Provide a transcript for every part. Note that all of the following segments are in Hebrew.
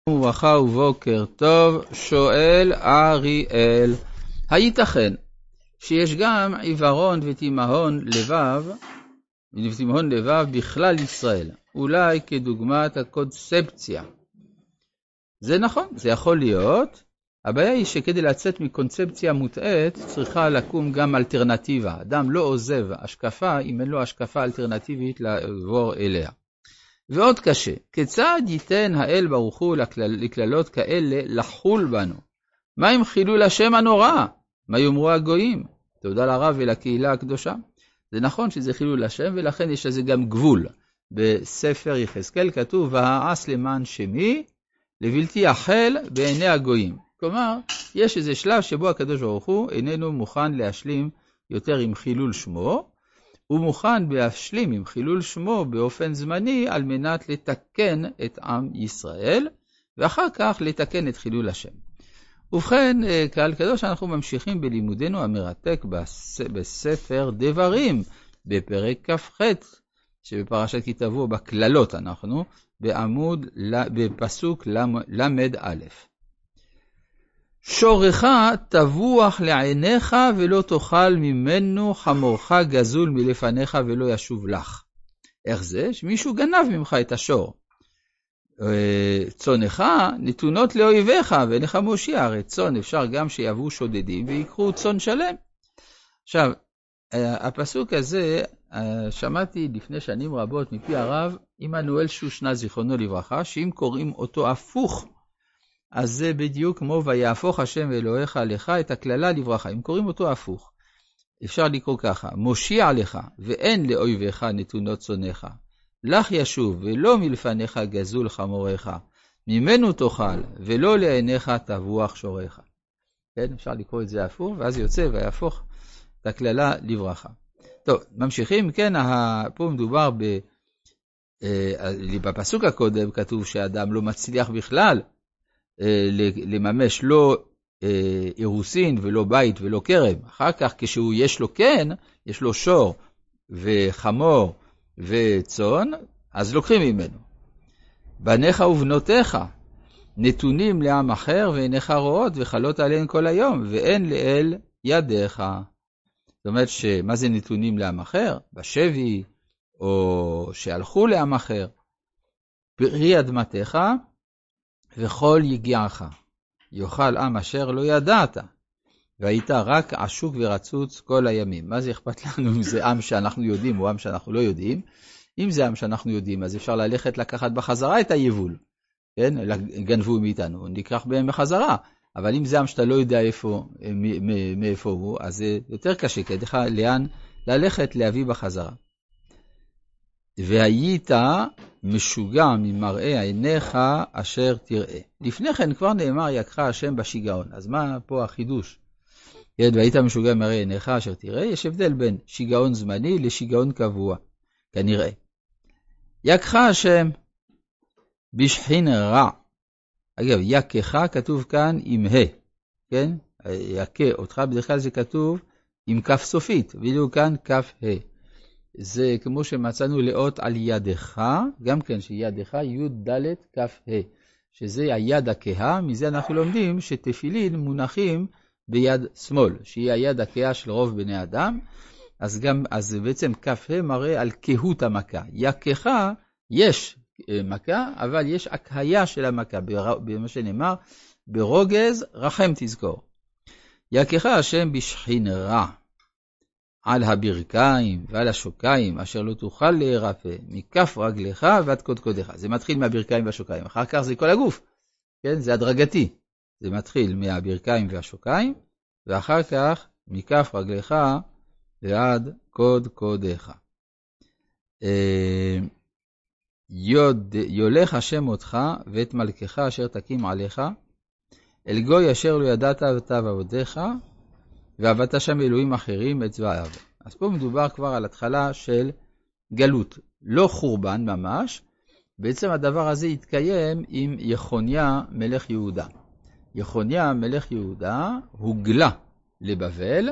וברכה ובוקר טוב. שואל אריאל, הייתכן שיש גם עיוורון ותימהון לבב בכלל ישראל, אולי כדוגמת הקונספציה? זה נכון, זה יכול להיות. הבעיה היא שכדי לצאת מקונספציה מוטעת צריכה לקום גם אלטרנטיבה. אדם לא עוזב השקפה אם אין לו השקפה אלטרנטיבית לעבור אליה. ועוד קשה, כיצד ייתן האל ברוך הוא לכללות כאלה לחול בנו? מה עם חילול השם הנורא? מה יאמרו הגויים? תודה לרב ולקהילה הקדושה. זה נכון שזה חילול השם, ולכן יש לזה גם גבול. בספר יחזקאל כתוב, והעש למען שמי לבלתי החל בעיני הגויים. כלומר, יש איזה שלב שבו הקדוש ברוך הוא איננו מוכן להשלים יותר עם חילול שמו, הוא מוכן להשלים עם חילול שמו באופן זמני על מנת לתקן את עם ישראל, ואחר כך לתקן את חילול השם. ובכן, קהל קדוש, אנחנו ממשיכים בלימודנו המרתק בספר דברים, בפרק כ"ח, שבפרשת כי תבוא בכללות אנחנו, בפסוק למד א'. שורך תבוח לעיניך ולא תאכל ממנו, חמורך גזול מלפניך ולא ישוב לך. איך זה? שמישהו גנב ממך את השור. צונך נתונות לאויביך ואינך מושיע. הרי צון אפשר גם שיבואו שודדים ויקחו צון שלם. עכשיו, הפסוק הזה שמעתי לפני שנים רבות מפי הרב עמנואל שושנה זיכרונו לברכה, שאם קוראים אותו הפוך, אז זה בדיוק כמו ויהפוך השם אלוהיך לך את הכללה לברכה. אם קוראים אותו הפוך, אפשר לקרוא ככה, מושיע לך ואין לאויביך נתונות צונך, לך ישוב ולא מלפניך גזול חמוריך, ממנו תאכל ולא לעיניך תבוח שוריך. כן, אפשר לקרוא את זה הפוך, ואז יוצא ויהפוך את הכללה לברכה. טוב, ממשיכים. כן, פה מדובר בפסוק הקודם כתוב שאדם לא מצליח בכלל לממש לא אירוסין ולא בית ולא כרם. אחר כך כשהוא יש לו כן, יש לו שור וחמור וצאן, אז לוקחים ממנו. בניך ובנותיך נתונים לעם אחר ועיניך רואות וחלות עליהן כל היום ואין לאל ידיך. זאת אומרת שמה זה נתונים לעם אחר? בשבי או שהלכו לעם אחר. פרי אדמתך וכל יגיעך, יאכל עם אשר לא ידעת, והיית רק עשוק ורצוץ כל הימים. מה זה אכפת לנו אם זה עם שאנחנו יודעים או עם שאנחנו לא יודעים? אם זה עם שאנחנו יודעים, אז אפשר ללכת לקחת בחזרה את היבול. כן? גנבו מאיתנו, נקרח בהם בחזרה. אבל אם זה עם שאתה לא יודע מאיפה הוא, אז זה יותר קשה, כי לך לאן ללכת להביא בחזרה. והיית משוגע ממראה עיניך אשר תראה. לפני כן כבר נאמר יקך השם בשיגעון. אז מה פה החידוש? והיית משוגע ממראה עיניך אשר תראה. יש הבדל בין שיגעון זמני לשיגעון קבוע, כנראה. יקך השם בשחין רע. אגב, יקך כתוב כאן עם ה. כן? יקה אותך בדרך כלל זה כתוב עם כף סופית, ואילו כאן כף ה. זה כמו שמצאנו לאות על ידך, גם כן שידך י' ד' כף ה, שזה היד הכהה. מזה אנחנו לומדים שתפילין מונחים ביד שמאל, שהיא היד הכהה של רוב בני אדם. אז בעצם כף ה מראה על כהות המכה. יקך יש מכה, אבל יש הכהיה של המכה, במה שנאמר ברוגז רחם תזכור. יקך השם בשחין רע על הברכיים ועל השוקיים אשר לא תוכל להירפא מכף רגליך ועד קודקודיך. זה מתחיל מהברכיים והשוקיים, אחר כך זה כל הגוף. כן, זה הדרגתי. זה מתחיל מהברכיים והשוקיים, ואחר כך מכף רגליך ועד קודקודיך. יולך השם אותך ואת מלכך אשר תקים עליך, אל גוי אשר לא ידעת אתה ועבדיך, ועבדת שם אלוהים אחרים את צבאיו. אז פה מדובר כבר על התחלה של גלות, לא חורבן ממש. בעצם הדבר הזה התקיים עם יחוניה מלך יהודה. יחוניה מלך יהודה הוגלה לבבל,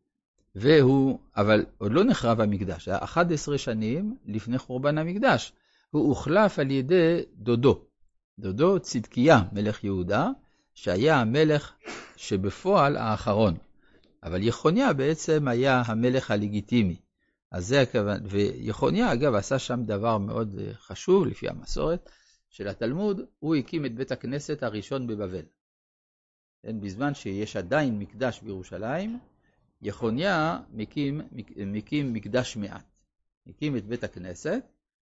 אבל עוד לא נחרב המקדש. 11 שנים לפני חורבן המקדש. הוא הוחלף על ידי דודו. דודו צדקיה מלך יהודה, שהיה המלך שבפועל האחרון. אבל יחוניה בעצם היה המלך הלגיטימי. אז זה הכוון, ויחוניה אגב עשה שם דבר מאוד חשוב לפי המסורת של התלמוד, הוא הקים את בית הכנסת הראשון בבבל. בזמן שיש עדיין מקדש בירושלים, יחוניה מקים מקדש מעט. הקים את בית הכנסת,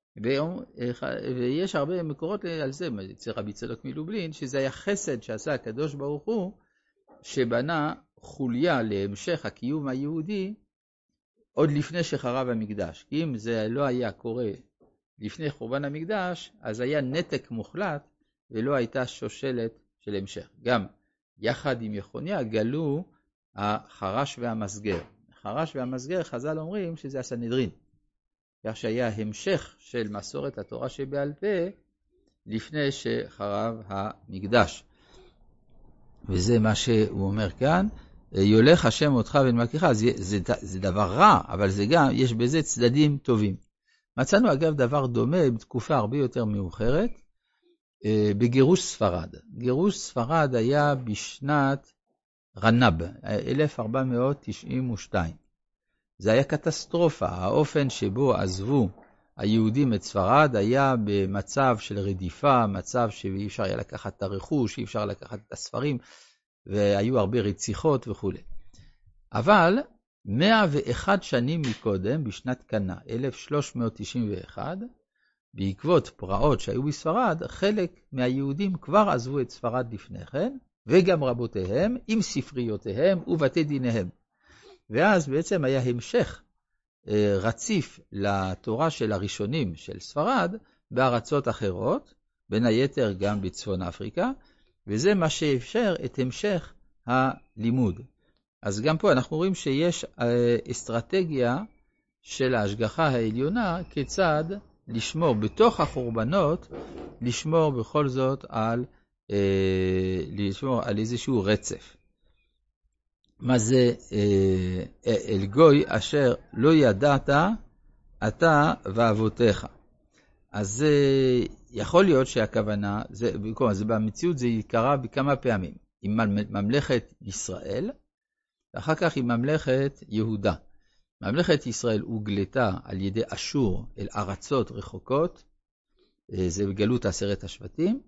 ויש הרבה מקורות על זה, אצל רבי צדוק מלובלין, שזה היה חסד שעשה הקדוש ברוך הוא, שבנה חוליה להמשך הקיום היהודי, עוד לפני שחרב המקדש. כי אם זה לא היה קורה לפני חורבן המקדש, אז היה נתק מוחלט, ולא הייתה שושלת של המשך. גם יחד עם יחוניה גלו החרש והמסגר. החרש והמסגר, חז"ל אומרים שזה הסנהדרין. כך שהיה המשך של מסורת התורה שבעל פה, לפני שחרב המקדש. וזה מה שהוא אומר כאן, יולך השם אותך ונמלכך, זה דבר רע, אבל זה גם, יש בזה צדדים טובים. מצאנו אגב דבר דומה בתקופה הרבה יותר מאוחרת, בגירוש ספרד. גירוש ספרד היה בשנת רנב, 1492. זה היה קטסטרופה, האופן שבו עזבו היהודים את ספרד היה במצב של רדיפה, מצב שאי אפשר היה לקחת את הרכוש, אי אפשר לקחת את הספרים, והיו הרבה רציחות וכו'. אבל 101 שנים מקודם, בשנת קנה, 1391, בעקבות פרעות שהיו בספרד, חלק מהיהודים כבר עזבו את ספרד לפני כן, וגם רבותיהם, עם ספריותיהם ובתי דיניהם. ואז בעצם היה המשך רציף לתורה של הראשונים של ספרד בארצות אחרות, בין היתר גם בצפון אפריקה, וזה מה שאפשר את המשך הלימוד. אז גם פה אנחנו רואים שיש אסטרטגיה של ההשגחה העליונה כיצד לשמור בתוך החורבנות, לשמור בכל זאת על איזשהו רצף. מה זה אל גוי אשר לא ידעת אתה ואבותיך. אז זה יכול להיות שהכוונה, זה במציאות זה יקרה בכמה פעמים. עם ממלכת ישראל, ואחר כך עם ממלכת יהודה. ממלכת ישראל הוגלתה על ידי אשור אל ארצות רחוקות, זה בגלות 10 השבטים,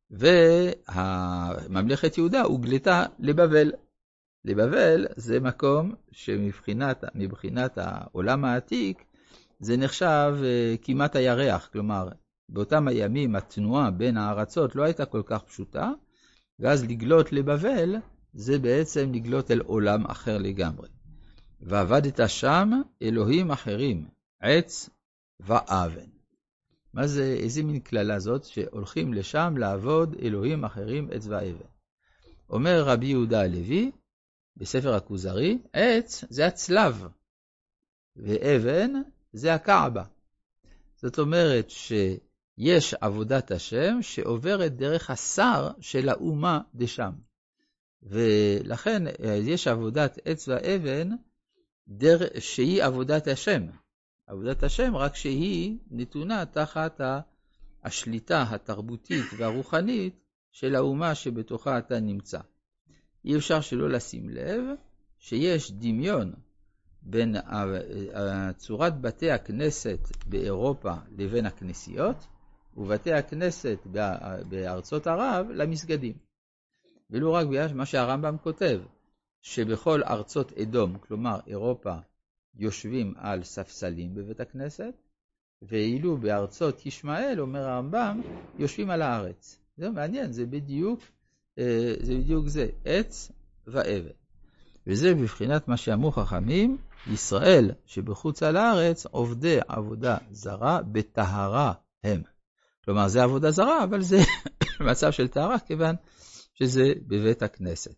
והממלכת יהודה הוגלתה לבבל. לבבל זה מקום שמבחינת העולם העתיק, זה נחשב כמעט הירח, כלומר, באותם הימים התנועה בין הארצות לא הייתה כל כך פשוטה, ואז לגלות לבבל זה בעצם לגלות אל עולם אחר לגמרי. ועבדת שם אלוהים אחרים, עץ ואבן. מה זה, איזה מין כללה זאת שהולכים לשם לעבוד אלוהים אחרים, עץ ואבן? אומר רבי יהודה הלוי, בספר הכוזרי, עץ זה הצלב, ואבן זה הקעבה. זאת אומרת שיש עבודת השם שעוברת דרך השר של האומה דשם. ולכן יש עבודת עץ ואבן שהיא עבודת השם. עבודת השם רק שהיא נתונה תחת השליטה התרבותית והרוחנית של האומה שבתוכה אתה נמצא. אי אפשר שלא לשים לב שיש דמיון בין צורת בתי הכנסת באירופה לבין הכנסיות, ובתי הכנסת בארצות ערב למסגדים. ולא רק בגלל מה שהרמב"ם כותב, שבכל ארצות אדום, כלומר אירופה, יושבים על ספסלים בבית הכנסת, ואילו בארצות ישמעאל, אומר הרמב"ם, יושבים על הארץ. זה מעניין, זה בדיוק זה, עץ ואבן. וזה בבחינת מה שאמרו חכמים, ישראל שבחוץ על הארץ עובדי עבודה זרה בטהרה הם. כלומר זה עבודה זרה, אבל זה מצב של טהרה, כיוון שזה בבית הכנסת.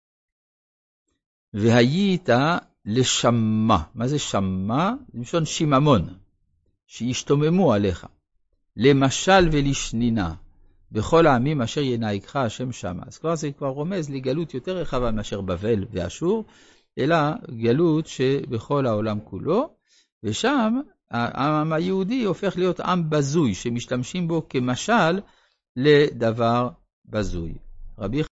והיית לשמה. מה זה שמה? זה משון שיממון, שישתוממו עליך. למשל ולשנינה, בכל העמים אשר ינהיגך השם שמה. אז זה כבר רומז לגלות יותר רחבה מאשר בבל ואשור, אלא גלות שבכל העולם כולו, ושם העם היהודי הופך להיות עם בזוי, שמשתמשים בו כמשל לדבר בזוי. רבי